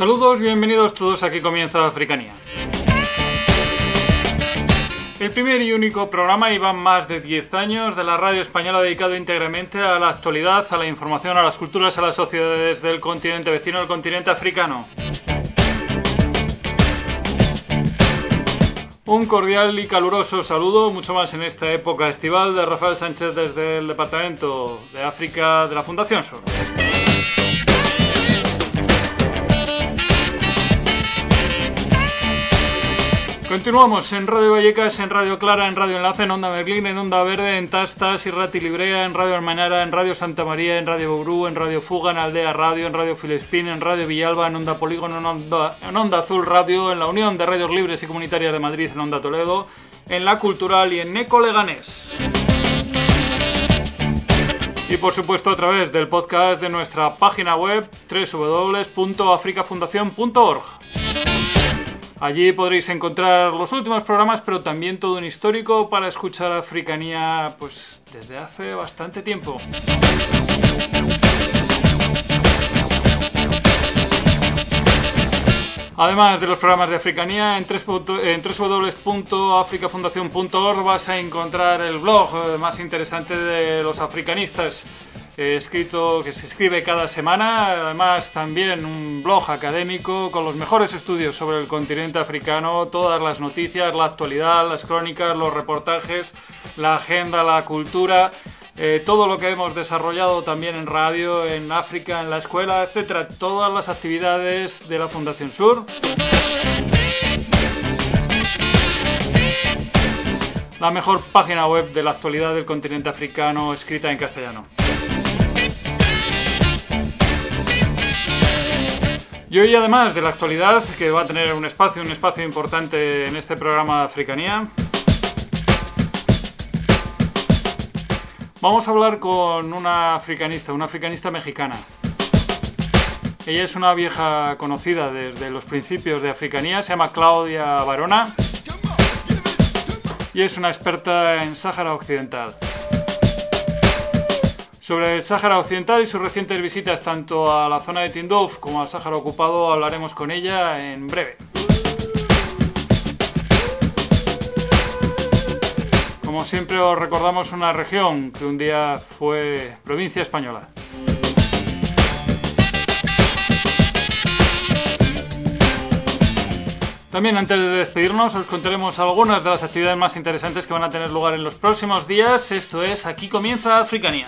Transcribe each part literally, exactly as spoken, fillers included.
Saludos, bienvenidos todos, aquí comienza Africanía. El primer y único programa, y van más de diez años, de la radio española dedicado íntegramente a la actualidad, a la información, a las culturas, a las sociedades del continente vecino, el continente africano. Un cordial y caluroso saludo, mucho más en esta época estival, de Rafael Sánchez desde el Departamento de África de la Fundación Sur. Continuamos en Radio Vallecas, en Radio Clara, en Radio Enlace, en Onda Merlín, en Onda Verde, en Tastas y Rati Librea, en Radio Almanara, en Radio Santa María, en Radio Bourú, en Radio Fuga, en Aldea Radio, en Radio Filespín, en Radio Villalba, en Onda Polígono, en Onda, en Onda Azul Radio, en la Unión de Radios Libres y Comunitarias de Madrid, en Onda Toledo, en La Cultural y en Neco Leganés. Y por supuesto a través del podcast de nuestra página web doble u doble u doble u punto africafundación punto org. Allí podréis encontrar los últimos programas, pero también todo un histórico para escuchar Africanía pues desde hace bastante tiempo. Además de los programas de Africanía, en doble u doble u doble u punto africafundación punto org vas a encontrar el blog más interesante de los africanistas, eh, escrito que se escribe cada semana. Además también un blog académico con los mejores estudios sobre el continente africano, todas las noticias, la actualidad, las crónicas, los reportajes, la agenda, la cultura, eh, todo lo que hemos desarrollado también en radio, en África, en la escuela, etcétera, todas las actividades de la Fundación Sur. La mejor página web de la actualidad del continente africano escrita en castellano. Y hoy, además de la actualidad, que va a tener un espacio, un espacio importante en este programa de Africanía, vamos a hablar con una africanista, una africanista mexicana. Ella es una vieja conocida desde los principios de Africanía, se llama Claudia Barona y es una experta en Sáhara Occidental. Sobre el Sáhara Occidental y sus recientes visitas tanto a la zona de Tindouf como al Sáhara ocupado hablaremos con ella en breve. Como siempre os recordamos una región que un día fue provincia española. También, antes de despedirnos, os contaremos algunas de las actividades más interesantes que van a tener lugar en los próximos días. Esto es Aquí comienza Africanía.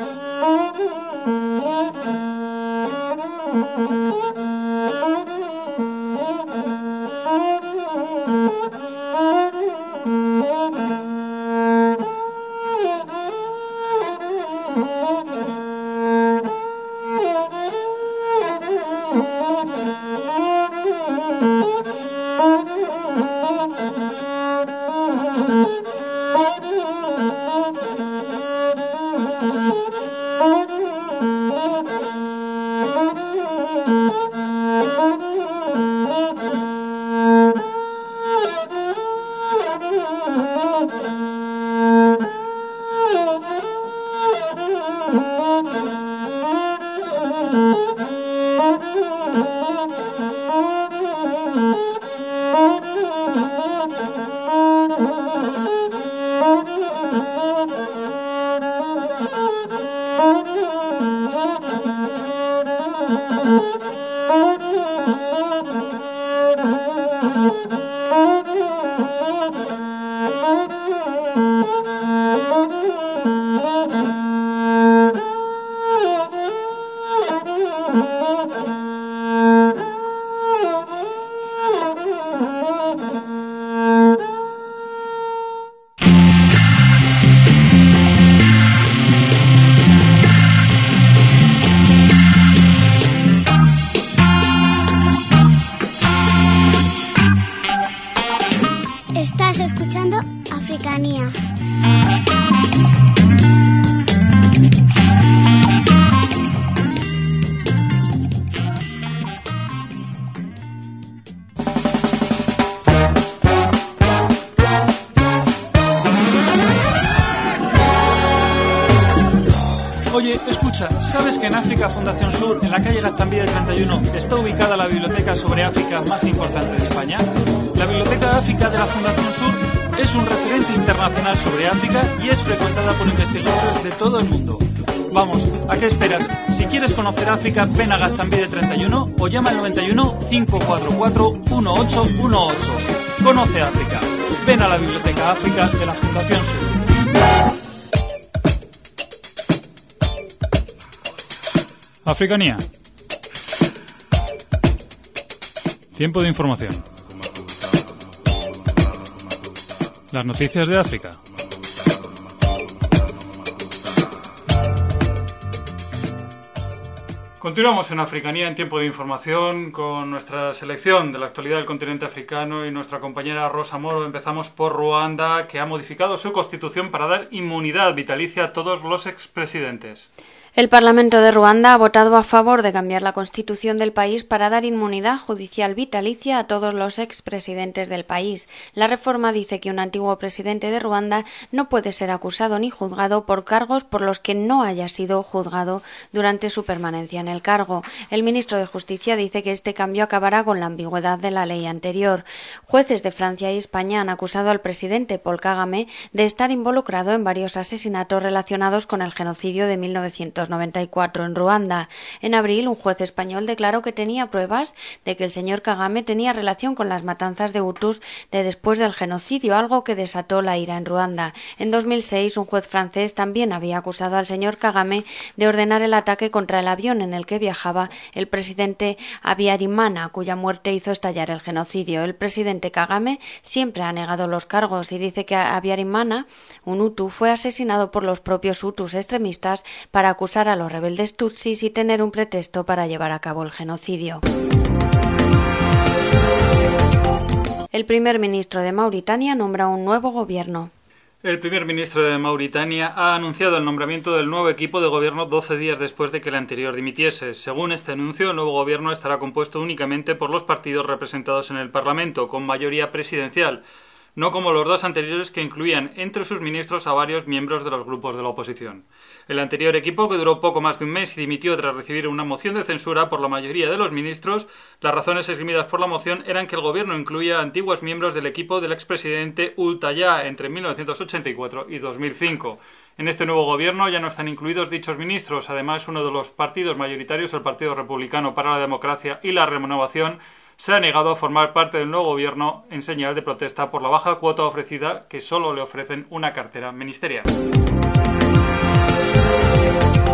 Estás escuchando Africanía. Oye, escucha, ¿sabes que en África Fundación Sur, en la calle Gaztambide treinta y uno, está ubicada la biblioteca sobre África más importante de España? La Biblioteca de África de la Fundación Sur es un referente internacional sobre África y es frecuentada por investigadores de todo el mundo. Vamos, ¿a qué esperas? Si quieres conocer África, ven a Gaztambide treinta y uno o llama al noventa y uno, cinco cuatro cuatro, uno ocho uno ocho. Conoce África. Ven a la Biblioteca África de la Fundación Sur. Africanía. Tiempo de información. Las noticias de África. Continuamos en Africanía en tiempo de información con nuestra selección de la actualidad del continente africano y nuestra compañera Rosa Moro. Empezamos por Ruanda, que ha modificado su constitución para dar inmunidad vitalicia a todos los expresidentes. El Parlamento de Ruanda ha votado a favor de cambiar la constitución del país para dar inmunidad judicial vitalicia a todos los expresidentes del país. La reforma dice que un antiguo presidente de Ruanda no puede ser acusado ni juzgado por cargos por los que no haya sido juzgado durante su permanencia en el cargo. El ministro de Justicia dice que este cambio acabará con la ambigüedad de la ley anterior. Jueces de Francia y España han acusado al presidente Paul Kagame de estar involucrado en varios asesinatos relacionados con el genocidio de mil novecientos noventa y cuatro en Ruanda. En abril, un juez español declaró que tenía pruebas de que el señor Kagame tenía relación con las matanzas de Hutus de después del genocidio, algo que desató la ira en Ruanda. En dos mil seis, un juez francés también había acusado al señor Kagame de ordenar el ataque contra el avión en el que viajaba el presidente Habyarimana, cuya muerte hizo estallar el genocidio. El presidente Kagame siempre ha negado los cargos y dice que Habyarimana, un Hutu, fue asesinado por los propios Hutus extremistas para acusar a los rebeldes tutsis y tener un pretexto para llevar a cabo el genocidio. El primer ministro de Mauritania nombra un nuevo gobierno. El primer ministro de Mauritania ha anunciado el nombramiento del nuevo equipo de gobierno doce días después de que el anterior dimitiese. Según este anuncio, el nuevo gobierno estará compuesto únicamente por los partidos representados en el Parlamento, con mayoría presidencial, no como los dos anteriores que incluían entre sus ministros a varios miembros de los grupos de la oposición. El anterior equipo, que duró poco más de un mes y dimitió tras recibir una moción de censura por la mayoría de los ministros, las razones esgrimidas por la moción eran que el gobierno incluía a antiguos miembros del equipo del expresidente Ould Taya entre mil novecientos ochenta y cuatro y dos mil cinco. En este nuevo gobierno ya no están incluidos dichos ministros. Además, uno de los partidos mayoritarios, el Partido Republicano para la Democracia y la Renovación, se ha negado a formar parte del nuevo gobierno en señal de protesta por la baja cuota ofrecida, que solo le ofrecen una cartera ministerial.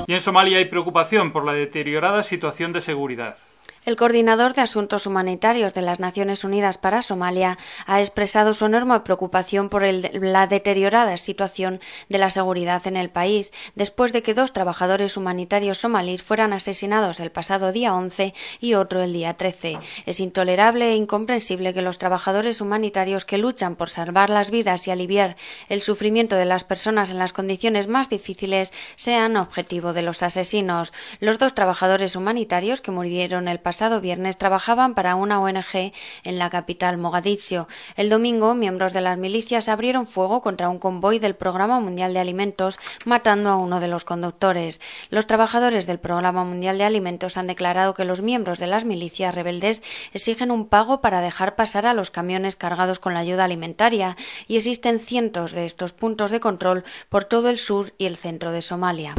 Y en Somalia hay preocupación por la deteriorada situación de seguridad. El coordinador de Asuntos Humanitarios de las Naciones Unidas para Somalia ha expresado su enorme preocupación por el, la deteriorada situación de la seguridad en el país, después de que dos trabajadores humanitarios somalíes fueran asesinados el pasado día once y otro el día trece. Es intolerable e incomprensible que los trabajadores humanitarios que luchan por salvar las vidas y aliviar el sufrimiento de las personas en las condiciones más difíciles sean objetivo de los asesinos. Los dos trabajadores humanitarios que murieron el pasado pasado viernes trabajaban para una O N G en la capital Mogadiscio. El domingo, miembros de las milicias abrieron fuego contra un convoy del Programa Mundial de Alimentos, matando a uno de los conductores. Los trabajadores del Programa Mundial de Alimentos han declarado que los miembros de las milicias rebeldes exigen un pago para dejar pasar a los camiones cargados con la ayuda alimentaria, y existen cientos de estos puntos de control por todo el sur y el centro de Somalia.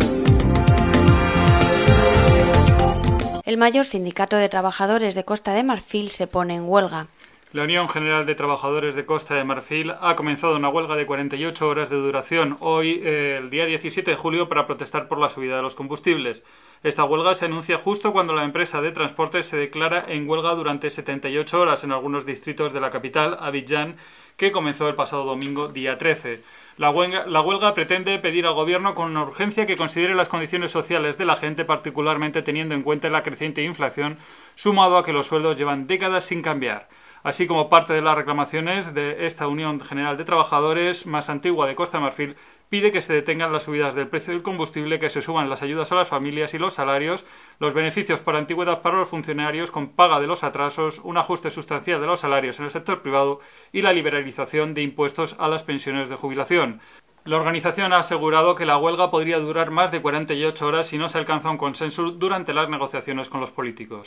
El mayor sindicato de trabajadores de Costa de Marfil se pone en huelga. La Unión General de Trabajadores de Costa de Marfil ha comenzado una huelga de cuarenta y ocho horas de duración hoy, eh, el día diecisiete de julio, para protestar por la subida de los combustibles. Esta huelga se anuncia justo cuando la empresa de transporte se declara en huelga durante setenta y ocho horas en algunos distritos de la capital, Abidjan, que comenzó el pasado domingo, día trece. La huelga, la huelga pretende pedir al gobierno con una urgencia que considere las condiciones sociales de la gente, particularmente teniendo en cuenta la creciente inflación, sumado a que los sueldos llevan décadas sin cambiar. Así como parte de las reclamaciones de esta Unión General de Trabajadores más antigua de Costa de Marfil, pide que se detengan las subidas del precio del combustible, que se suban las ayudas a las familias y los salarios, los beneficios por antigüedad para los funcionarios con paga de los atrasos, un ajuste sustancial de los salarios en el sector privado y la liberalización de impuestos a las pensiones de jubilación. La organización ha asegurado que la huelga podría durar más de cuarenta y ocho horas si no se alcanza un consenso durante las negociaciones con los políticos.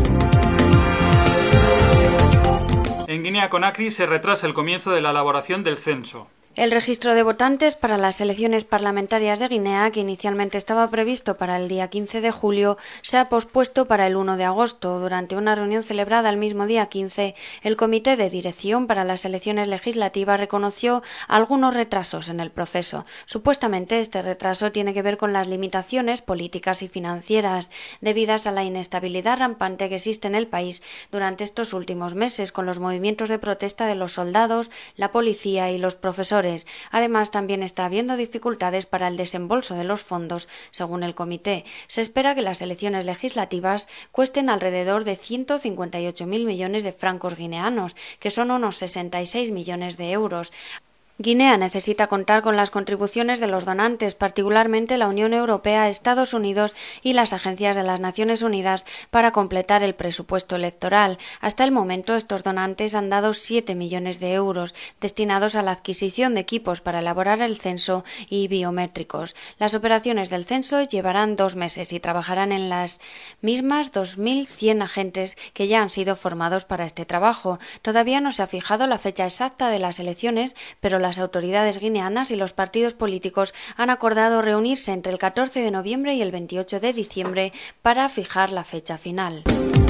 En Guinea-Conakry se retrasa el comienzo de la elaboración del censo. El registro de votantes para las elecciones parlamentarias de Guinea, que inicialmente estaba previsto para el día quince de julio, se ha pospuesto para el uno de agosto. Durante una reunión celebrada el mismo día quince, el Comité de Dirección para las Elecciones Legislativas reconoció algunos retrasos en el proceso. Supuestamente este retraso tiene que ver con las limitaciones políticas y financieras debidas a la inestabilidad rampante que existe en el país durante estos últimos meses, con los movimientos de protesta de los soldados, la policía y los profesores. Además, también está habiendo dificultades para el desembolso de los fondos, según el comité. Se espera que las elecciones legislativas cuesten alrededor de ciento cincuenta y ocho mil millones de francos guineanos, que son unos sesenta y seis millones de euros. Guinea necesita contar con las contribuciones de los donantes, particularmente la Unión Europea, Estados Unidos y las agencias de las Naciones Unidas, para completar el presupuesto electoral. Hasta el momento, estos donantes han dado siete millones de euros destinados a la adquisición de equipos para elaborar el censo y biométricos. Las operaciones del censo llevarán dos meses y trabajarán en las mismas dos mil cien agentes que ya han sido formados para este trabajo. Todavía no se ha fijado la fecha exacta de las elecciones, pero la Las autoridades guineanas y los partidos políticos han acordado reunirse entre el catorce de noviembre y el veintiocho de diciembre para fijar la fecha final.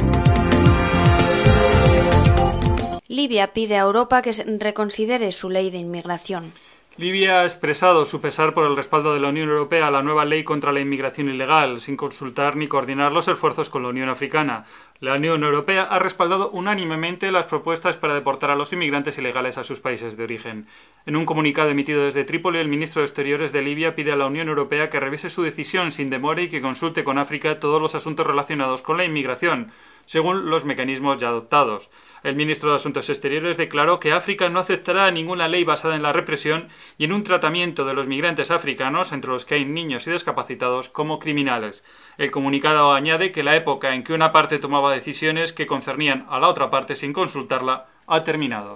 Libia pide a Europa que reconsidere su ley de inmigración. Libia ha expresado su pesar por el respaldo de la Unión Europea a la nueva ley contra la inmigración ilegal, sin consultar ni coordinar los esfuerzos con la Unión Africana. La Unión Europea ha respaldado unánimemente las propuestas para deportar a los inmigrantes ilegales a sus países de origen. En un comunicado emitido desde Trípoli, el ministro de Exteriores de Libia pide a la Unión Europea que revise su decisión sin demora y que consulte con África todos los asuntos relacionados con la inmigración, según los mecanismos ya adoptados. El ministro de Asuntos Exteriores declaró que África no aceptará ninguna ley basada en la represión y en un tratamiento de los migrantes africanos, entre los que hay niños y discapacitados, como criminales. El comunicado añade que la época en que una parte tomaba decisiones que concernían a la otra parte sin consultarla ha terminado.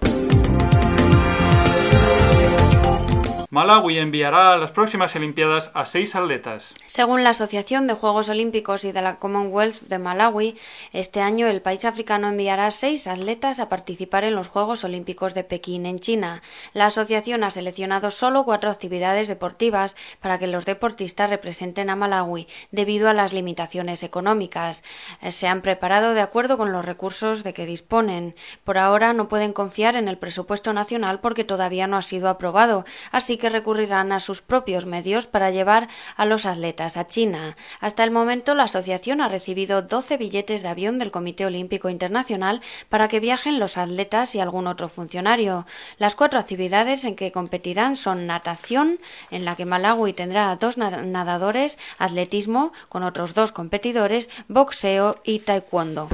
Malawi enviará a las próximas Olimpiadas a seis atletas. Según la Asociación de Juegos Olímpicos y de la Commonwealth de Malawi, este año el país africano enviará seis atletas a participar en los Juegos Olímpicos de Pekín, en China. La asociación ha seleccionado solo cuatro actividades deportivas para que los deportistas representen a Malawi, debido a las limitaciones económicas. Se han preparado de acuerdo con los recursos de que disponen. Por ahora no pueden confiar en el presupuesto nacional porque todavía no ha sido aprobado, así que que recurrirán a sus propios medios para llevar a los atletas a China. Hasta el momento, la asociación ha recibido doce billetes de avión del Comité Olímpico Internacional para que viajen los atletas y algún otro funcionario. Las cuatro actividades en que competirán son natación, en la que Malawi tendrá dos nadadores, atletismo, con otros dos competidores, boxeo y taekwondo.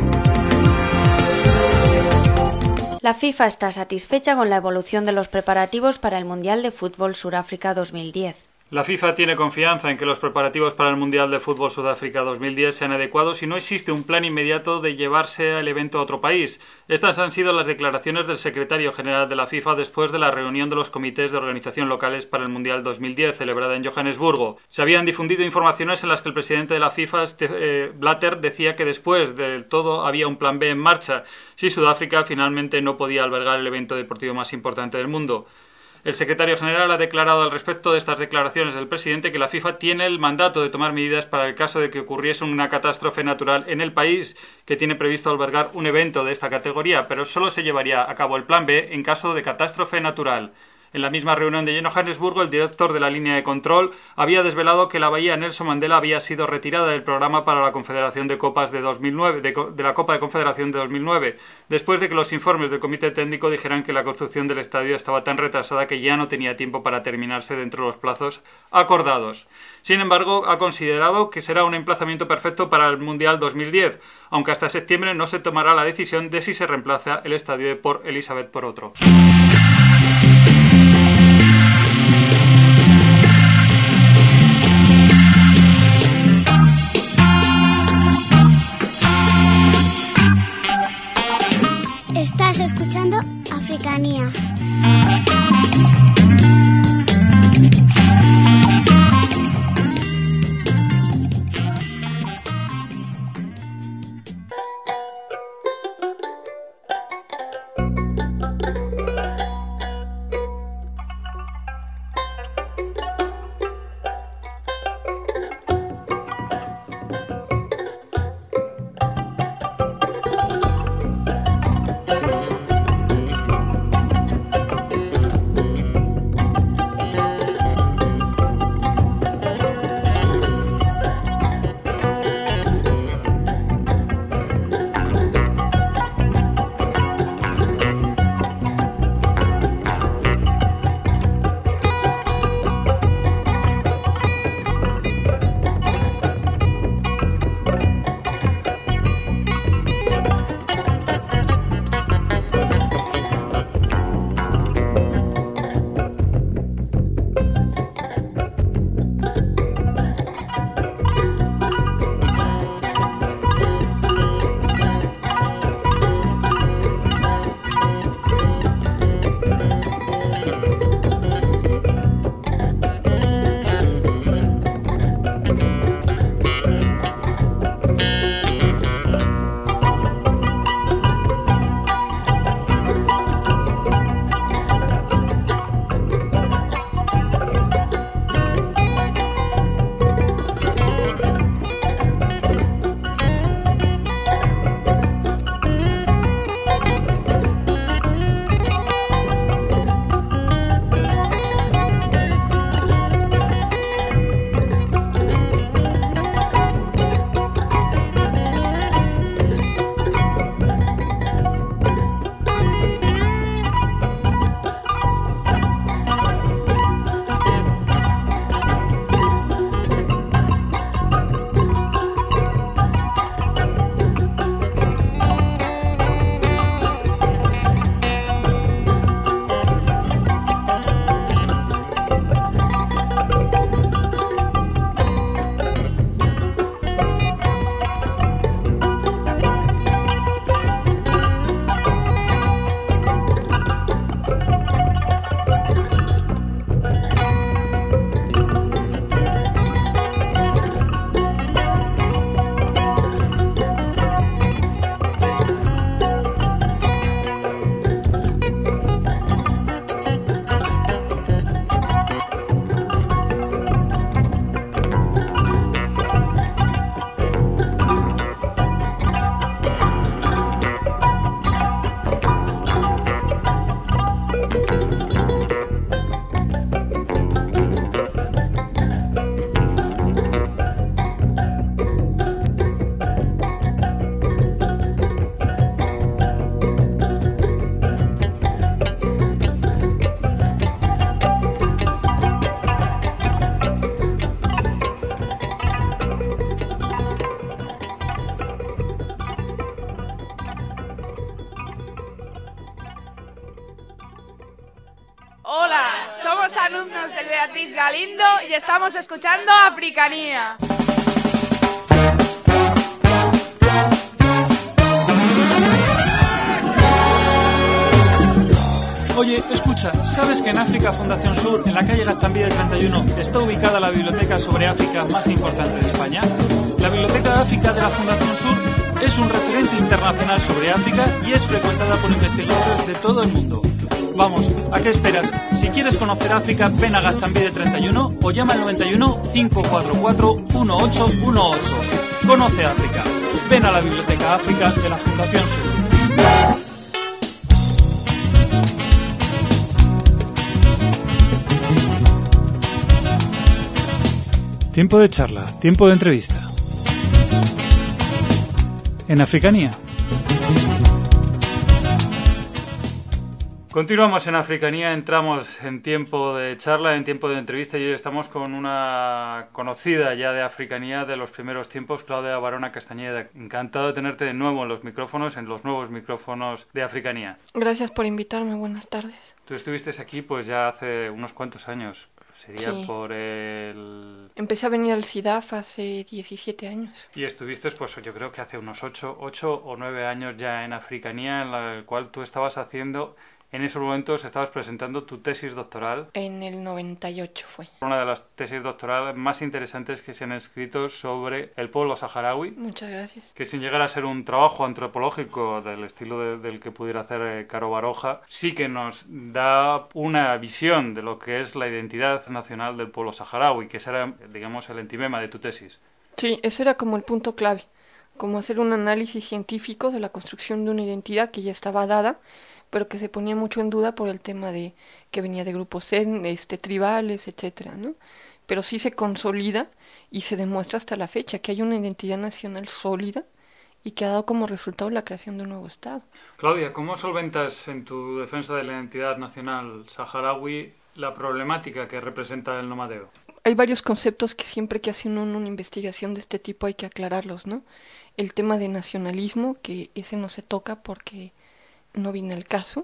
La FIFA está satisfecha con la evolución de los preparativos para el Mundial de Fútbol Sudáfrica dos mil diez. La FIFA tiene confianza en que los preparativos para el Mundial de Fútbol Sudáfrica dos mil diez sean adecuados y no existe un plan inmediato de llevarse el evento a otro país. Estas han sido las declaraciones del secretario general de la FIFA después de la reunión de los comités de organización locales para el Mundial dos mil diez, celebrada en Johannesburgo. Se habían difundido informaciones en las que el presidente de la FIFA, eh, Blatter, decía que después del todo había un plan B en marcha si Sudáfrica finalmente no podía albergar el evento deportivo más importante del mundo. El secretario general ha declarado al respecto de estas declaraciones del presidente que la FIFA tiene el mandato de tomar medidas para el caso de que ocurriese una catástrofe natural en el país que tiene previsto albergar un evento de esta categoría, pero solo se llevaría a cabo el plan B en caso de catástrofe natural. En la misma reunión de Johannesburgo, el director de la línea de control había desvelado que la bahía Nelson Mandela había sido retirada del programa para la Confederación de Copas de dos mil nueve, de, de la Copa de Confederación de dos mil nueve, después de que los informes del comité técnico dijeran que la construcción del estadio estaba tan retrasada que ya no tenía tiempo para terminarse dentro de los plazos acordados. Sin embargo, ha considerado que será un emplazamiento perfecto para el Mundial dos mil diez, aunque hasta septiembre no se tomará la decisión de si se reemplaza el estadio de Port Elizabeth por otro. Estás escuchando Africanía. Beatriz Galindo y estamos escuchando Africanía. Oye, escucha, ¿sabes que en África Fundación Sur, en la calle Gaztambide treinta y uno, está ubicada la biblioteca sobre África más importante de España? La Biblioteca de África de la Fundación Sur es un referente internacional sobre África y es frecuentada por investigadores de todo el mundo. Vamos, ¿a qué esperas? Si quieres conocer África, ven a Gaztambide treinta y uno o llama al noventa y uno, cinco cuatro cuatro, uno ocho uno ocho. Conoce África. Ven a la Biblioteca África de la Fundación Sur. Tiempo de charla, tiempo de entrevista. En Africanía. Continuamos en Africanía, entramos en tiempo de charla, en tiempo de entrevista y hoy estamos con una conocida ya de Africanía de los primeros tiempos, Claudia Barona Castañeda. Encantado de tenerte de nuevo en los micrófonos, en los nuevos micrófonos de Africanía. Gracias por invitarme, buenas tardes. Tú estuviste aquí pues ya hace unos cuantos años. Sería sí. por el... Empecé a venir al C I D A F hace diecisiete años. Y estuviste, pues yo creo que hace unos ocho o nueve años ya en Africanía, en la cual tú estabas haciendo... En esos momentos estabas presentando tu tesis doctoral. En el noventa y ocho fue. Una de las tesis doctorales más interesantes que se han escrito sobre el pueblo saharaui. Muchas gracias. Que sin llegar a ser un trabajo antropológico del estilo de, del que pudiera hacer eh, Caro Baroja, sí que nos da una visión de lo que es la identidad nacional del pueblo saharaui, que ese era, digamos, el entimema de tu tesis. Sí, ese era como el punto clave, como hacer un análisis científico de la construcción de una identidad que ya estaba dada, pero que se ponía mucho en duda por el tema de que venía de grupos este, tribales, etcétera, ¿no? Pero sí se consolida y se demuestra hasta la fecha que hay una identidad nacional sólida y que ha dado como resultado la creación de un nuevo Estado. Claudia, ¿cómo solventas en tu defensa de la identidad nacional saharaui la problemática que representa el nomadeo? Hay varios conceptos que siempre que hace uno una investigación de este tipo hay que aclararlos, ¿no? El tema de nacionalismo, que ese no se toca porque no viene al caso,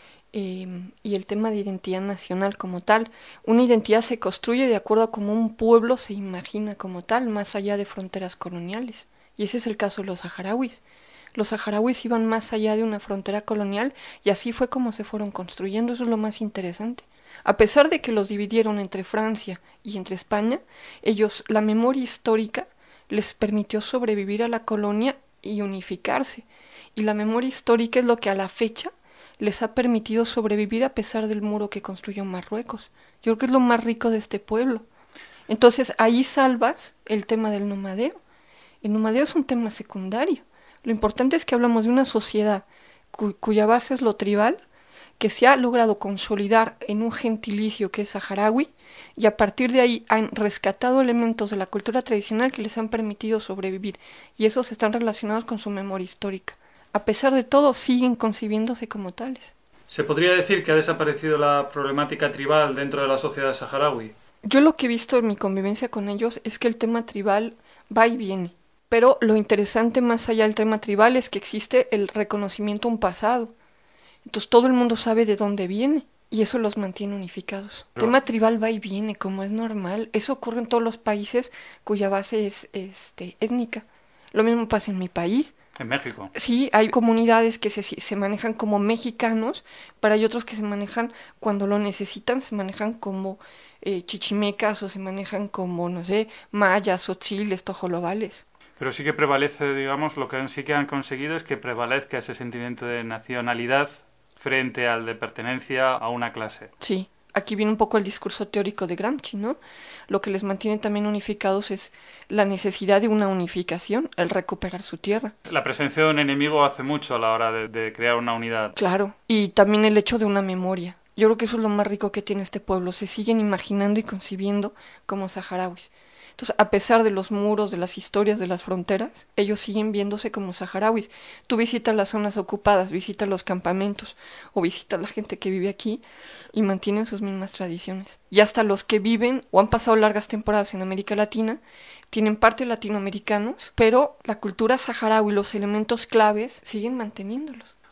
eh, y el tema de identidad nacional como tal. Una identidad se construye de acuerdo a cómo un pueblo se imagina como tal, más allá de fronteras coloniales. Y ese es el caso de los saharauis. Los saharauis iban más allá de una frontera colonial y así fue como se fueron construyendo. Eso es lo más interesante. A pesar de que los dividieron entre Francia y entre España, ellos, la memoria histórica les permitió sobrevivir a la colonia y unificarse. Y la memoria histórica es lo que a la fecha les ha permitido sobrevivir a pesar del muro que construyó Marruecos. Yo creo que es lo más rico de este pueblo. Entonces ahí salvas el tema del nomadeo. El nomadeo es un tema secundario. Lo importante es que hablamos de una sociedad cu- cuya base es lo tribal, que se ha logrado consolidar en un gentilicio que es saharaui, y a partir de ahí han rescatado elementos de la cultura tradicional que les han permitido sobrevivir, y esos están relacionados con su memoria histórica. A pesar de todo, siguen concibiéndose como tales. ¿Se podría decir que ha desaparecido la problemática tribal dentro de la sociedad saharaui? Yo lo que he visto en mi convivencia con ellos es que el tema tribal va y viene. Pero lo interesante más allá del tema tribal es que existe el reconocimiento a un pasado. Entonces todo el mundo sabe de dónde viene y eso los mantiene unificados. El tema tribal va y viene, como es normal. Eso ocurre en todos los países cuya base es este, étnica. Lo mismo pasa en mi país. En México. Sí, hay comunidades que se, se manejan como mexicanos, pero hay otros que se manejan cuando lo necesitan, se manejan como eh, chichimecas o se manejan como, no sé, mayas o chiles, tojolobales. Pero sí que prevalece, digamos, lo que sí que han conseguido es que prevalezca ese sentimiento de nacionalidad frente al de pertenencia a una clase. Sí. Aquí viene un poco el discurso teórico de Gramsci, ¿no? Lo que les mantiene también unificados es la necesidad de una unificación, el recuperar su tierra. La presencia de un enemigo hace mucho a la hora de, de crear una unidad. Claro, y también el hecho de una memoria. Yo creo que eso es lo más rico que tiene este pueblo. Se siguen imaginando y concibiendo como saharauis. Entonces, a pesar de los muros, de las historias, de las fronteras, ellos siguen viéndose como saharauis. Tú visitas las zonas ocupadas, visitas los campamentos o visitas la gente que vive aquí y mantienen sus mismas tradiciones. Y hasta los que viven o han pasado largas temporadas en América Latina tienen parte latinoamericanos, pero la cultura saharaui, los elementos claves, siguen manteniéndolos.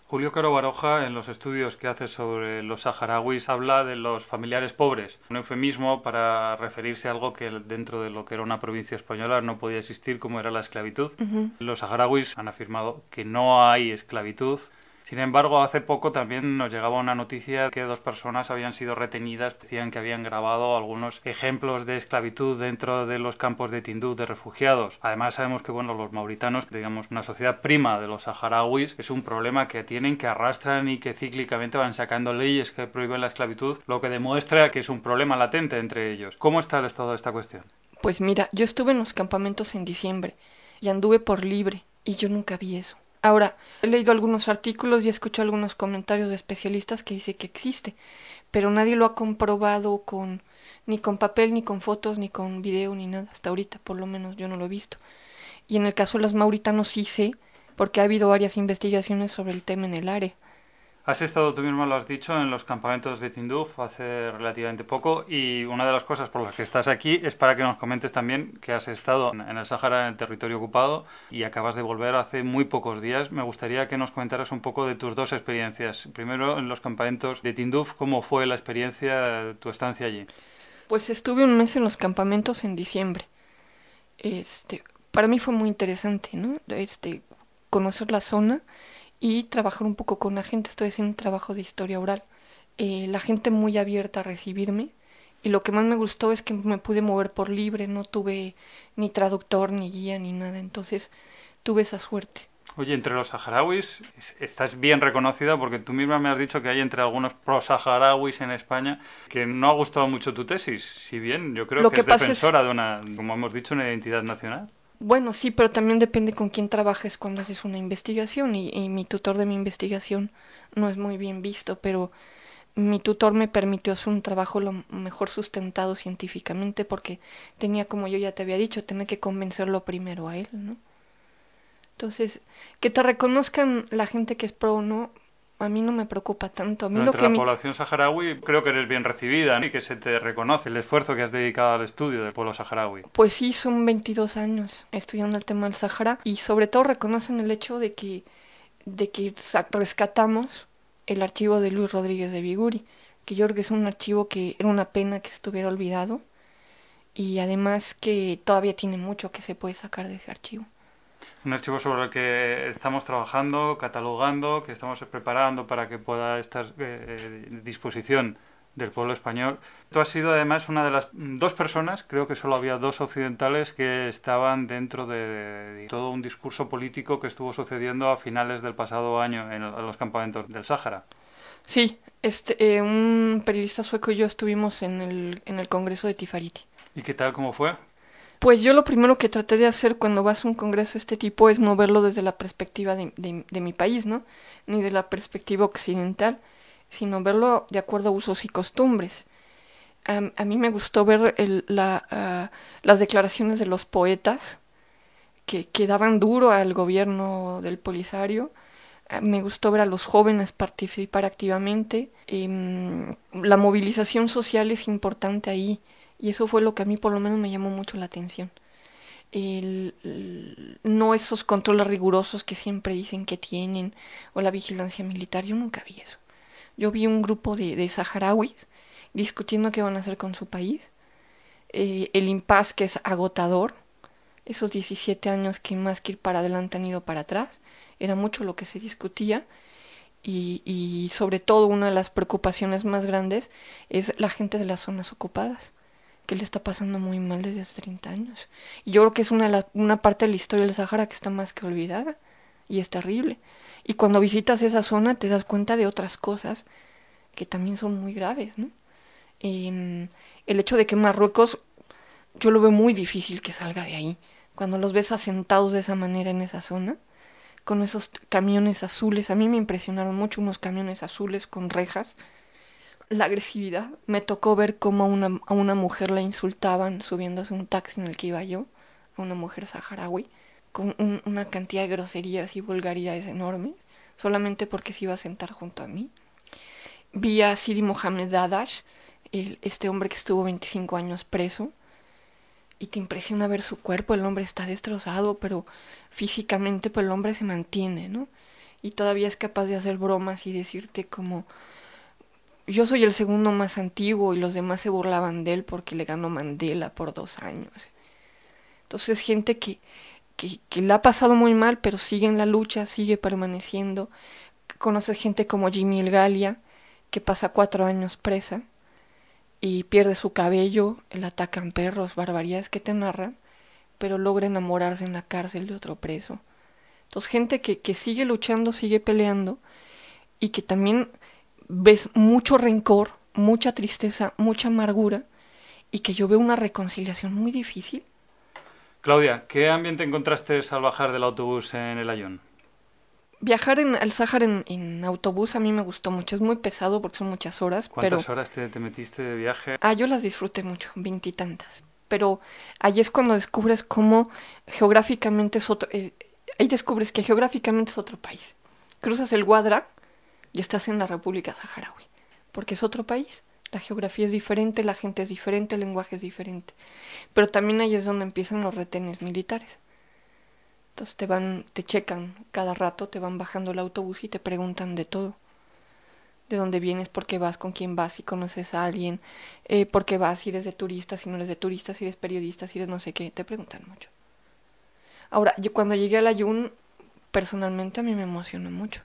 Julio Caro Baroja, en los estudios que hace sobre los saharauis, habla de los familiares pobres, un eufemismo para referirse a algo que dentro de lo que era una provincia española no podía existir, como era la esclavitud. Uh-huh. Los saharauis han afirmado que no hay esclavitud. Sin embargo, hace poco también nos llegaba una noticia que dos personas habían sido retenidas, decían que habían grabado algunos ejemplos de esclavitud dentro de los campos de Tinduf de refugiados. Además sabemos que bueno, los mauritanos, digamos, una sociedad prima de los saharauis, es un problema que tienen, que arrastran y que cíclicamente van sacando leyes que prohíben la esclavitud, lo que demuestra que es un problema latente entre ellos. ¿Cómo está el estado de esta cuestión? Pues mira, yo estuve en los campamentos en diciembre y anduve por libre y yo nunca vi eso. Ahora, he leído algunos artículos y he escuchado algunos comentarios de especialistas que dicen que existe, pero nadie lo ha comprobado con ni con papel, ni con fotos, ni con video, ni nada. Hasta ahorita, por lo menos, yo no lo he visto. Y en el caso de los mauritanos sí sé, porque ha habido varias investigaciones sobre el tema en el área. Has estado, tú mismo lo has dicho, en los campamentos de Tinduf hace relativamente poco, y una de las cosas por las que estás aquí es para que nos comentes también que has estado en el Sáhara, en el territorio ocupado, y acabas de volver hace muy pocos días. Me gustaría que nos comentaras un poco de tus dos experiencias. Primero, en los campamentos de Tinduf, ¿cómo fue la experiencia, tu estancia allí? Pues estuve un mes en los campamentos en diciembre. Este, para mí fue muy interesante, ¿no? Este, conocer la zona y trabajar un poco con la gente. Estoy haciendo un trabajo de historia oral. Eh, la gente muy abierta a recibirme, y lo que más me gustó es que me pude mover por libre, no tuve ni traductor, ni guía, ni nada, entonces tuve esa suerte. Oye, entre los saharauis estás bien reconocida, porque tú misma me has dicho que hay entre algunos pro-saharauis en España que no ha gustado mucho tu tesis, si bien yo creo lo que, que es defensora es... de una, como hemos dicho, una identidad nacional. Bueno, sí, pero también depende con quién trabajes cuando haces una investigación, y, y mi tutor de mi investigación no es muy bien visto, pero mi tutor me permitió hacer un trabajo lo mejor sustentado científicamente, porque tenía, como yo ya te había dicho, tenía que convencerlo primero a él, ¿no? Entonces, que te reconozcan la gente que es pro o no, a mí no me preocupa tanto. A mí Pero lo entre que la mi... población saharaui creo que eres bien recibida, ¿no? Y que se te reconoce el esfuerzo que has dedicado al estudio del pueblo saharaui. Pues sí, son veintidós años estudiando el tema del Sahara, y sobre todo reconocen el hecho de que, de que rescatamos el archivo de Luis Rodríguez de Biguri, que yo creo que es un archivo que era una pena que estuviera olvidado, y además que todavía tiene mucho que se puede sacar de ese archivo. Un archivo sobre el que estamos trabajando, catalogando, que estamos preparando para que pueda estar eh, a disposición del pueblo español. Tú has sido además una de las dos personas, creo que solo había dos occidentales, que estaban dentro de, de todo un discurso político que estuvo sucediendo a finales del pasado año en, en los campamentos del Sáhara. Sí, este, eh, un periodista sueco y yo estuvimos en el, en el Congreso de Tifariti. ¿Y qué tal? ¿Cómo fue? Pues yo lo primero que traté de hacer cuando vas a un congreso de este tipo es no verlo desde la perspectiva de, de, de mi país, ¿no? Ni de la perspectiva occidental, sino verlo de acuerdo a usos y costumbres. Um, a mí me gustó ver el, la, uh, las declaraciones de los poetas que, que daban duro al gobierno del Polisario. Uh, me gustó ver a los jóvenes participar activamente. Um, la movilización social es importante ahí. Y eso fue lo que a mí por lo menos me llamó mucho la atención. El, el, no esos controles rigurosos que siempre dicen que tienen, o la vigilancia militar, yo nunca vi eso. Yo vi un grupo de, de saharauis discutiendo qué van a hacer con su país, eh, el impasse que es agotador, esos diecisiete años que más que ir para adelante han ido para atrás, era mucho lo que se discutía. Y, y sobre todo una de las preocupaciones más grandes es la gente de las zonas ocupadas, que le está pasando muy mal desde hace treinta años. Y yo creo que es una, la, una parte de la historia del Sáhara que está más que olvidada, y es terrible. Y cuando visitas esa zona te das cuenta de otras cosas que también son muy graves, ¿no? Eh, el hecho de que Marruecos, yo lo veo muy difícil que salga de ahí. Cuando los ves asentados de esa manera en esa zona, con esos camiones azules, a mí me impresionaron mucho unos camiones azules con rejas. La agresividad. Me tocó ver cómo a una, a una mujer la insultaban subiéndose a un taxi en el que iba yo, a una mujer saharaui, con un, una cantidad de groserías y vulgaridades enormes, solamente porque se iba a sentar junto a mí. Vi a Sidi Mohamed Dadash, el, este hombre que estuvo veinticinco años preso, y te impresiona ver su cuerpo. El hombre está destrozado, pero físicamente pues el hombre se mantiene, ¿no? y todavía es capaz de hacer bromas y decirte como yo soy el segundo más antiguo y los demás se burlaban de él porque le ganó Mandela por dos años. Entonces gente que, que, que la ha pasado muy mal, pero sigue en la lucha, sigue permaneciendo. Conoce gente como Jimmy Elgalia, que pasa cuatro años presa y pierde su cabello, le atacan perros, barbaridades que te narran, pero logra enamorarse en la cárcel de otro preso. Entonces gente que, que sigue luchando, sigue peleando y que también ves mucho rencor, mucha tristeza, mucha amargura y que yo veo una reconciliación muy difícil. Claudia, ¿qué ambiente encontraste al bajar del autobús en el Ayun? Viajar en, al Sáhara en, en autobús a mí me gustó mucho. Es muy pesado porque son muchas horas. ¿Cuántas pero... horas te, te metiste de viaje? Ah, yo las disfruté mucho, veintitantas. Pero ahí es cuando descubres cómo geográficamente es otro... Eh, ahí descubres que geográficamente es otro país. Cruzas el Guadra y estás en la República Saharaui. Porque es otro país. La geografía es diferente, la gente es diferente, el lenguaje es diferente. Pero también ahí es donde empiezan los retenes militares. Entonces te van, te checan cada rato, te van bajando el autobús y te preguntan de todo. De dónde vienes, por qué vas, con quién vas, si conoces a alguien, eh, por qué vas, si eres de turista, si no eres de turista, si eres periodista, si eres no sé qué, te preguntan mucho. Ahora, yo cuando llegué al Ayun, personalmente a mí me emocionó mucho.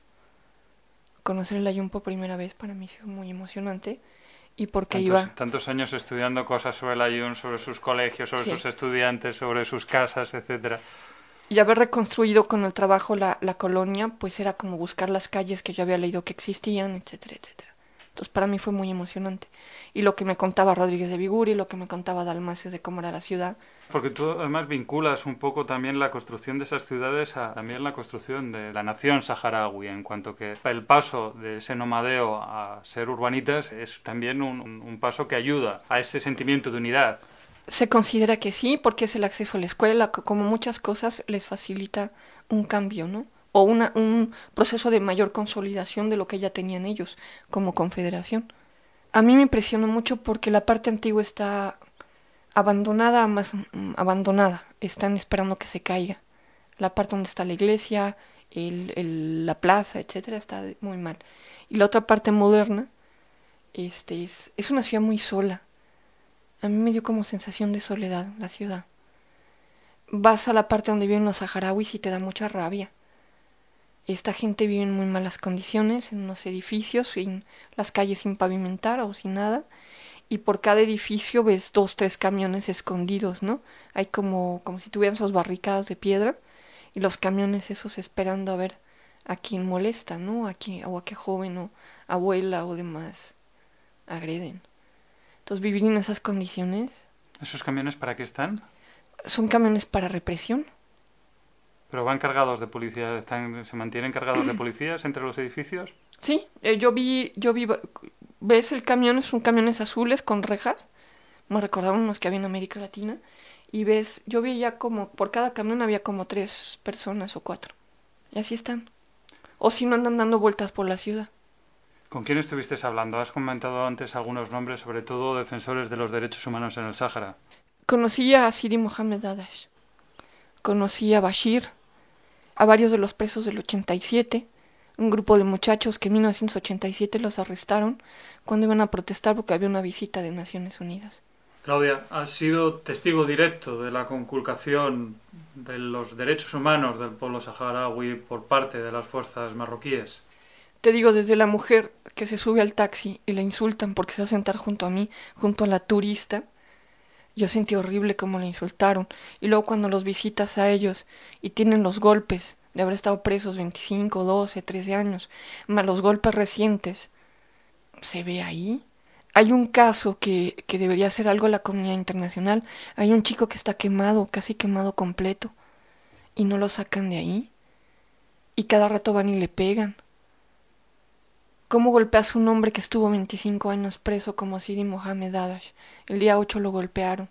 Conocer el Ayun por primera vez para mí fue muy emocionante. Y porque tantos, iba... tantos años estudiando cosas sobre el Ayun, sobre sus colegios, sobre sí. sus estudiantes, sobre sus casas, etcétera. Y haber reconstruido con el trabajo la, la colonia, pues era como buscar las calles que yo había leído que existían, etcétera, etcétera. Entonces para mí fue muy emocionante. Y lo que me contaba Rodríguez de Biguri, lo que me contaba Dalmases de cómo era la ciudad. Porque tú además vinculas un poco también la construcción de esas ciudades a también la construcción de la nación saharaui, en cuanto que el paso de ese nomadeo a ser urbanitas es también un, un paso que ayuda a ese sentimiento de unidad. Se considera que sí, porque es el acceso a la escuela, como muchas cosas les facilita un cambio, ¿no? O una, un proceso de mayor consolidación de lo que ya tenían ellos como confederación. A mí me impresionó mucho porque la parte antigua está abandonada, más mm, abandonada, están esperando que se caiga. La parte donde está la iglesia, el, el, la plaza, etcétera, está muy mal. Y la otra parte moderna, este, es, es una ciudad muy sola. A mí me dio como sensación de soledad la ciudad. Vas a la parte donde viven los saharauis y te da mucha rabia. Esta gente vive en muy malas condiciones, en unos edificios, sin las calles sin pavimentar o sin nada. Y por cada edificio ves dos, tres camiones escondidos, ¿no? Hay como, como si tuvieran sus barricadas de piedra y los camiones esos esperando a ver a quién molesta, ¿no? A quién, o a qué joven o abuela o demás agreden. Entonces vivir en esas condiciones... ¿Esos camiones para qué están? Son camiones para represión. ¿Pero van cargados de policías? ¿Están, ¿Se mantienen cargados de policías entre los edificios? Sí, eh, yo vi... yo vi ¿Ves el camión? Son camiones azules con rejas. Me recordaban unos que había en América Latina. Y ves, yo vi ya como... Por cada camión había como tres personas o cuatro. Y así están. O si no andan dando vueltas por la ciudad. ¿Con quién estuviste hablando? Has comentado antes algunos nombres, sobre todo defensores de los derechos humanos en el Sáhara. Conocí a Sidi Mohamed Dadash. Conocí a Bashir, a varios de los presos del ochenta y siete, un grupo de muchachos que en mil novecientos ochenta y siete los arrestaron cuando iban a protestar porque había una visita de Naciones Unidas. Claudia, has sido testigo directo de la conculcación de los derechos humanos del pueblo saharaui por parte de las fuerzas marroquíes. Te digo, desde la mujer que se sube al taxi y la insultan porque se va a sentar junto a mí, junto a la turista, yo sentí horrible cómo la insultaron. Y luego cuando los visitas a ellos y tienen los golpes de haber estado presos veinticinco, doce, trece años, más los golpes recientes, ¿se ve ahí? Hay un caso que, que debería hacer algo la comunidad internacional. Hay un chico que está quemado, casi quemado completo, y no lo sacan de ahí. Y cada rato van y le pegan. ¿Cómo golpeas a un hombre que estuvo veinticinco años preso como Sidi Mohamed Dadash? El día ocho lo golpearon.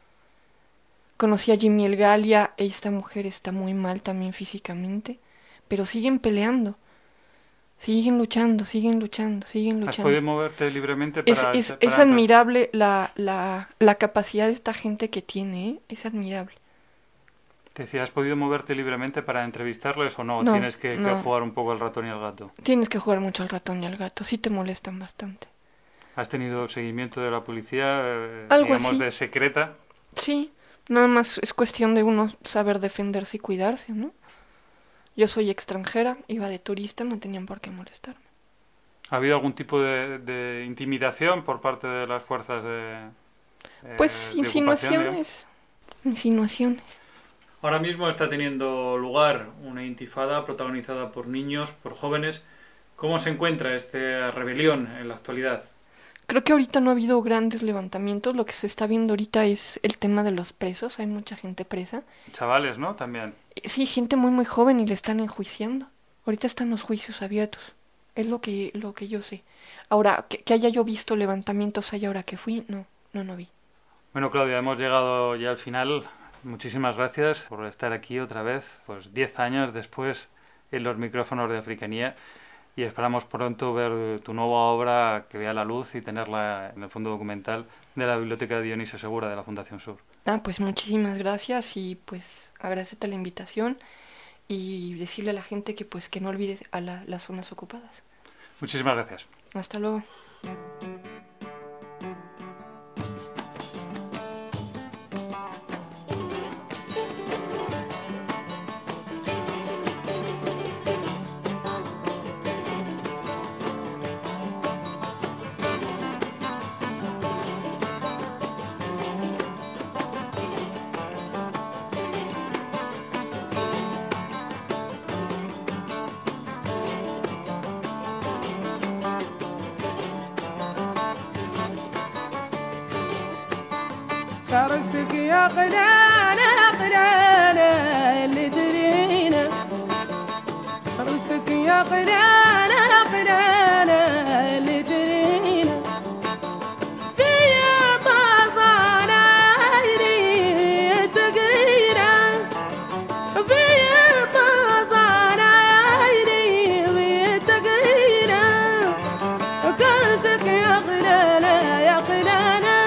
Conocí a Jimmy Elgalia, esta mujer está muy mal también físicamente, pero siguen peleando, siguen luchando, siguen luchando, siguen luchando. ¿Has podido moverte libremente para...? Es, es, para es admirable la, la, la capacidad de esta gente que tiene, ¿eh? Es admirable. Te decía, ¿has podido moverte libremente para entrevistarles o no? No, ¿Tienes que, que no. jugar un poco al ratón y al gato? Tienes que jugar mucho al ratón y al gato, sí te molestan bastante. ¿Has tenido seguimiento de la policía, eh, Algo digamos, así. de secreta? Sí, nada más es cuestión de uno saber defenderse y cuidarse, ¿no? Yo soy extranjera, iba de turista, no tenían por qué molestarme. ¿Ha habido algún tipo de, de intimidación por parte de las fuerzas de, eh, Pues de ocupación, digamos? insinuaciones, insinuaciones. Ahora mismo está teniendo lugar una intifada protagonizada por niños, por jóvenes. ¿Cómo se encuentra esta rebelión en la actualidad? Creo que ahorita no ha habido grandes levantamientos, lo que se está viendo ahorita es el tema de los presos, hay mucha gente presa. Chavales, ¿no? También. Sí, gente muy muy joven y le están enjuiciando. Ahorita están los juicios abiertos. Es lo que, lo que yo sé. Ahora, que, que haya yo visto levantamientos allá ahora que fui, no, no, no vi. Bueno, Claudia, hemos llegado ya al final. Muchísimas gracias por estar aquí otra vez, pues diez años después en los micrófonos de Africanía, y esperamos pronto ver tu nueva obra que vea la luz y tenerla en el fondo documental de la Biblioteca Dionisio Segura de la Fundación Sur. Ah, pues muchísimas gracias y pues agradecerte la invitación y decirle a la gente que pues que no olvides a la, las zonas ocupadas. Muchísimas gracias. Hasta luego. فرسك يا قنانة قنانة اللي ترينا فرسك يا قنانة قنانة اللي ترينا في طازانة عيني تقرينا في طازانة عيني تقرينا كرسك يا قنانة يا قنانة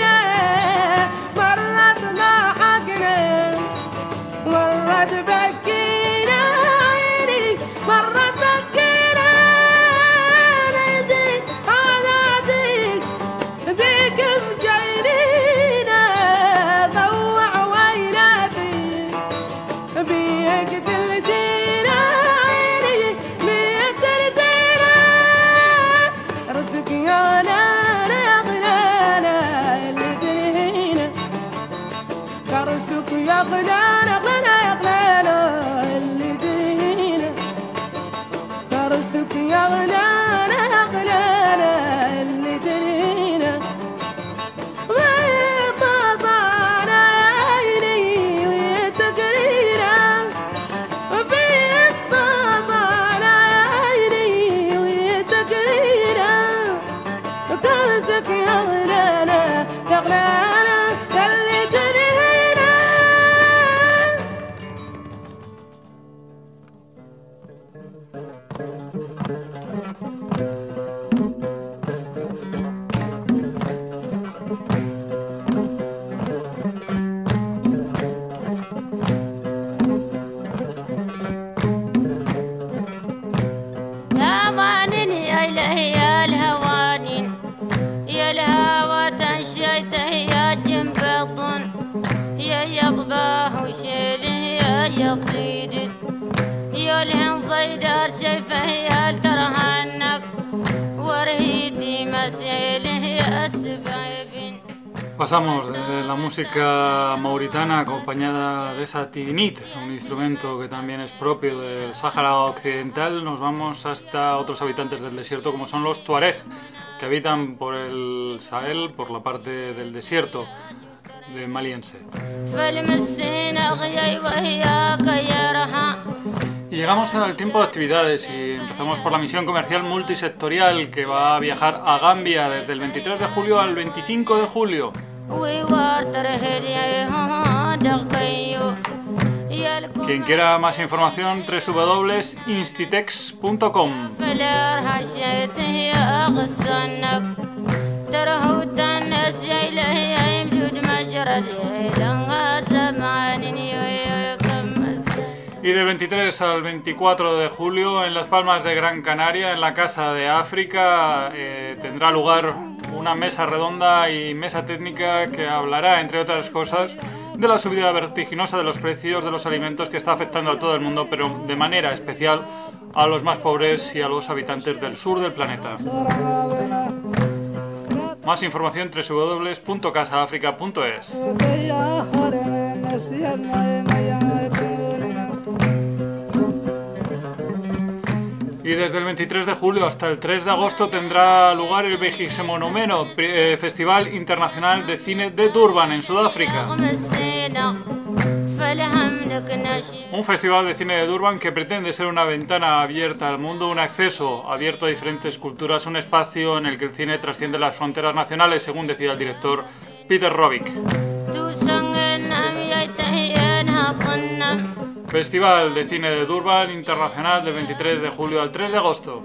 مرت بكي Pasamos de la música mauritana acompañada de esa tignit, un instrumento que también es propio del Sáhara Occidental, nos vamos hasta otros habitantes del desierto como son los tuareg, que habitan por el Sahel, por la parte del desierto de Maliense. Y llegamos al tiempo de actividades y empezamos por la misión comercial multisectorial que va a viajar a Gambia desde el veintitrés de julio al veinticinco de julio. Quien quiera más información, doble u doble u doble u punto institex punto com. Y del veintitrés al veinticuatro de julio en Las Palmas de Gran Canaria, en la Casa de África, eh, tendrá lugar una mesa redonda y mesa técnica que hablará, entre otras cosas, de la subida vertiginosa de los precios de los alimentos que está afectando a todo el mundo, pero de manera especial a los más pobres y a los habitantes del sur del planeta. Más información doble u doble u doble u punto casa áfrica punto es. Y desde el veintitrés de julio hasta el tres de agosto tendrá lugar el vigésimo noveno eh, Festival Internacional de Cine de Durban en Sudáfrica. Un festival de cine de Durban que pretende ser una ventana abierta al mundo, un acceso abierto a diferentes culturas, un espacio en el que el cine trasciende las fronteras nacionales, según decía el director Peter Robick. Festival de Cine de Durban Internacional del veintitrés de julio al tres de agosto.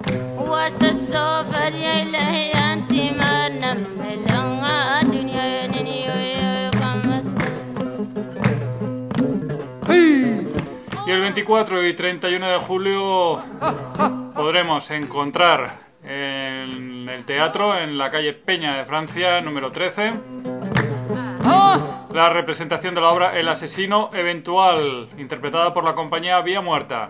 Y el veinticuatro y treinta y uno de julio podremos encontrar en el teatro, en la calle Peña de Francia, número trece, la representación de la obra El asesino eventual, interpretada por la compañía Vía Muerta,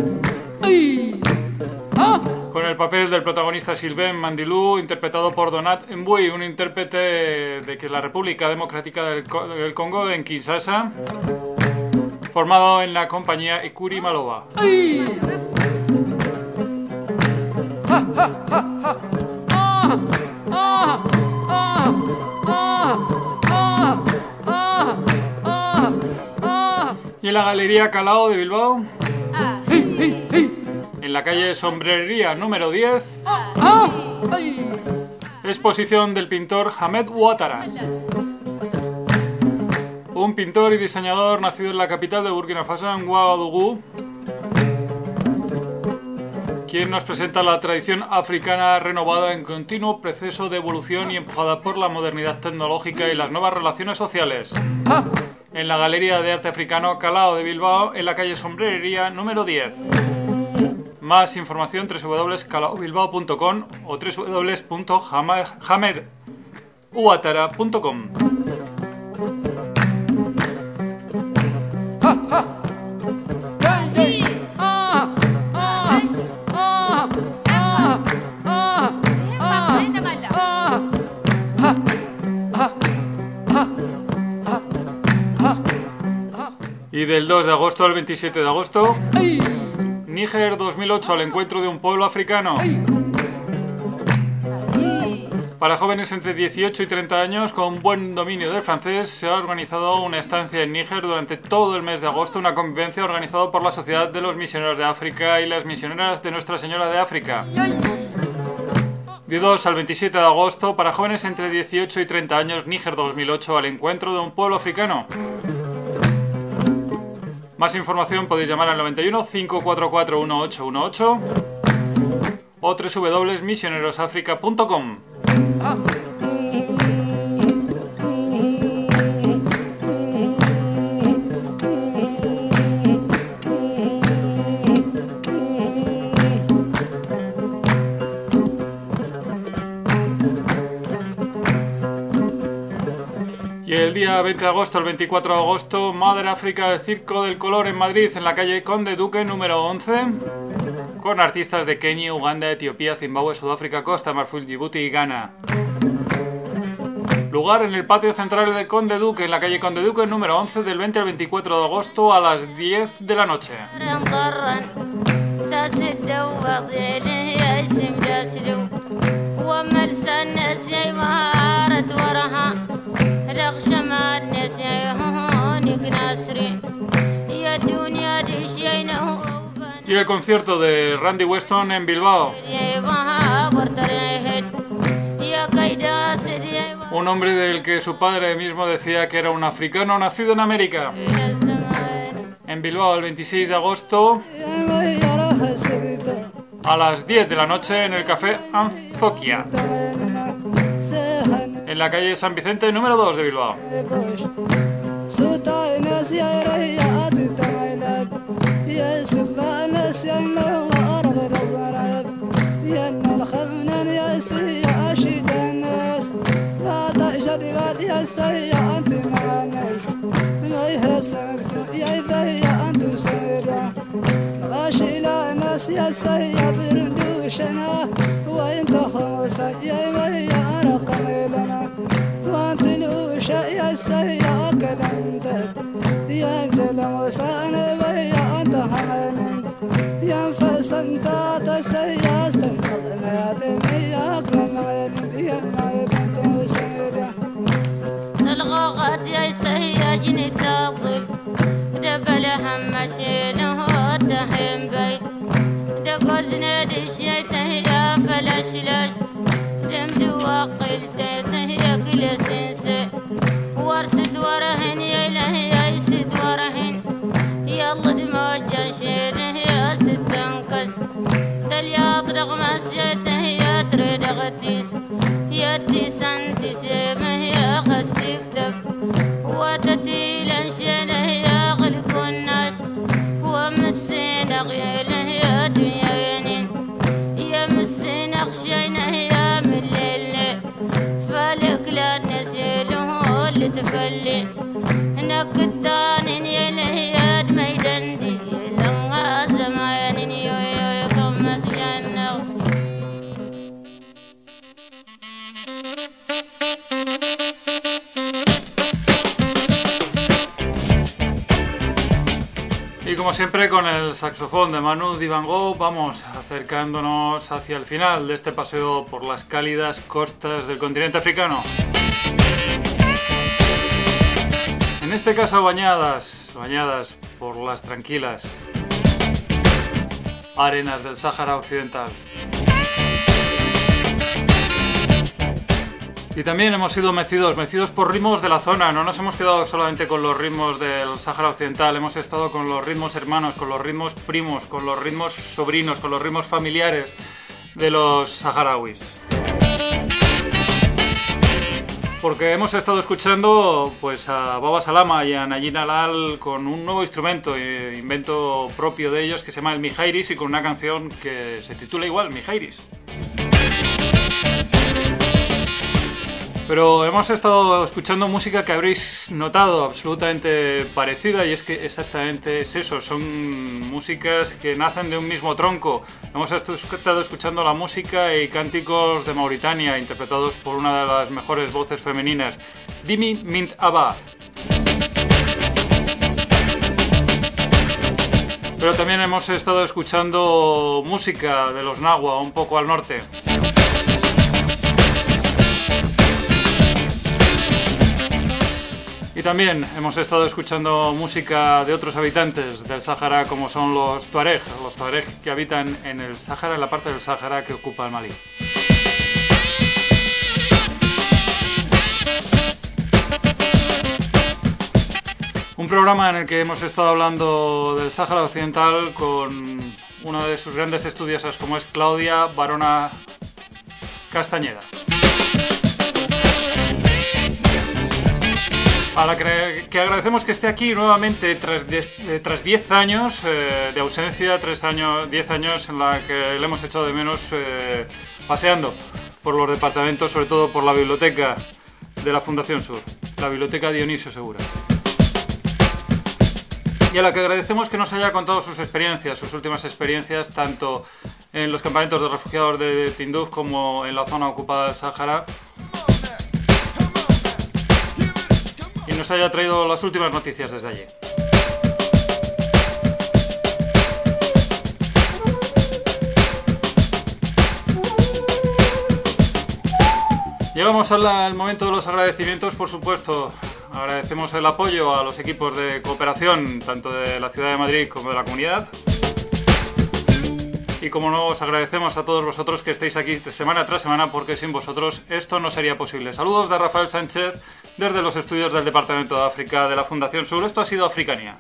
con el papel del protagonista Sylvain Mandilou, interpretado por Donat Mbui, un intérprete de que la República Democrática del, Co- del Congo, en Kinshasa, formado en la compañía Ikuri Maloba. Y en la Galería Calao de Bilbao, en la calle Sombrería número diez, exposición del pintor Hamed Ouattara, un pintor y diseñador nacido en la capital de Burkina Faso, en Ouagadougou, quien nos presenta la tradición africana renovada en continuo proceso de evolución y empujada por la modernidad tecnológica y las nuevas relaciones sociales. En la Galería de Arte Africano Calao de Bilbao, en la calle Sombrería número diez. Más información doble u doble u doble u punto calao bilbao punto com o doble u doble u doble u punto hamed ouattara punto com. dos de agosto al veintisiete de agosto. Níger dos mil ocho, al encuentro de un pueblo africano. Para jóvenes entre dieciocho y treinta años con buen dominio del francés, se ha organizado una estancia en Níger durante todo el mes de agosto, una convivencia organizada por la Sociedad de los Misioneros de África y las Misioneras de Nuestra Señora de África. De dos al veintisiete de agosto, para jóvenes entre dieciocho y treinta años, Níger dos mil ocho, al encuentro de un pueblo africano. Más información podéis llamar al noventa y uno, cinco cuatro cuatro, uno ocho uno ocho o doble u doble u doble u punto misioneros africa punto com. Y el día veinte de agosto al veinticuatro de agosto, Mother África, el Circo del Color en Madrid, en la calle Conde Duque número once, con artistas de Kenia, Uganda, Etiopía, Zimbabue, Sudáfrica, Costa de Marfil, Djibouti y Ghana. Lugar en el patio central de Conde Duque, en la calle Conde Duque número once, del veinte al veinticuatro de agosto a las diez de la noche. Y el concierto de Randy Weston en Bilbao. Un hombre del que su padre mismo decía que era un africano nacido en América. En Bilbao el veintiséis de agosto a las diez de la noche en el Café Anzokia, en la calle San Vicente número dos de Bilbao. Y como siempre, con el saxofón de Manu Dibango, vamos acercándonos hacia el final de este paseo por las cálidas costas del continente africano. En este caso bañadas, bañadas por las tranquilas arenas del Sáhara Occidental. Y también hemos sido mecidos, mecidos por ritmos de la zona. No nos hemos quedado solamente con los ritmos del Sáhara Occidental, hemos estado con los ritmos hermanos, con los ritmos primos, con los ritmos sobrinos, con los ritmos familiares de los saharauis. Porque hemos estado escuchando pues a Baba Salama y a Nayin Alal con un nuevo instrumento, invento propio de ellos, que se llama el Mihairis, y con una canción que se titula igual, Mihairis. Pero hemos estado escuchando música que habréis notado absolutamente parecida, y es que exactamente es eso, son músicas que nacen de un mismo tronco. Hemos estado escuchando la música y cánticos de Mauritania, interpretados por una de las mejores voces femeninas, Dimi Mint Abba. Pero también hemos estado escuchando música de los Nahua, un poco al norte. Y también hemos estado escuchando música de otros habitantes del Sáhara, como son los Tuareg, los Tuareg que habitan en el Sáhara, en la parte del Sáhara que ocupa el Malí. Un programa en el que hemos estado hablando del Sáhara Occidental con una de sus grandes estudiosas, como es Claudia Barona Castañeda, a la que, que agradecemos que esté aquí nuevamente tras diez años eh, de ausencia, tres años, diez años en la que le hemos echado de menos eh, paseando por los departamentos, sobre todo por la biblioteca de la Fundación Sur, la biblioteca Dionisio Segura. Y a la que agradecemos que nos haya contado sus experiencias, sus últimas experiencias, tanto en los campamentos de refugiados de Tinduf como en la zona ocupada del Sáhara. Y nos haya traído las últimas noticias desde allí. Llegamos al, al momento de los agradecimientos, por supuesto. Agradecemos el apoyo a los equipos de cooperación, tanto de la Ciudad de Madrid como de la comunidad. Y como no, os agradecemos a todos vosotros que estéis aquí semana tras semana, porque sin vosotros esto no sería posible. Saludos de Rafael Sánchez desde los estudios del Departamento de África de la Fundación Sur. Esto ha sido Africanía.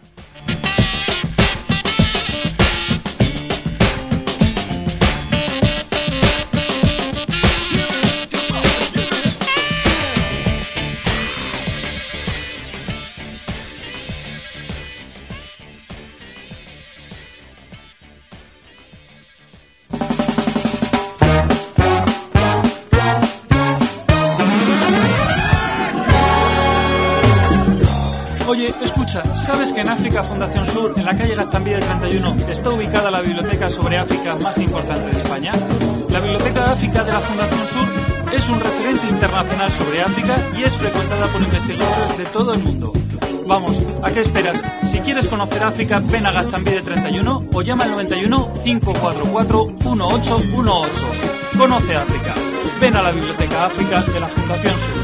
Oye, escucha, ¿sabes que en África Fundación Sur, en la calle Gaztambide treinta y uno, está ubicada la biblioteca sobre África más importante de España? La Biblioteca de África de la Fundación Sur es un referente internacional sobre África y es frecuentada por investigadores de todo el mundo. Vamos, ¿a qué esperas? Si quieres conocer África, ven a Gaztambide treinta y uno o llama al noventa y uno, cinco cuatro cuatro, uno ocho uno ocho. Conoce África. Ven a la Biblioteca África de la Fundación Sur.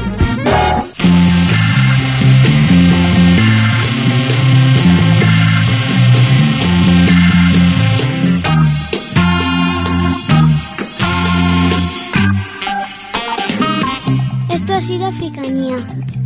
Esto ha sido Africanía.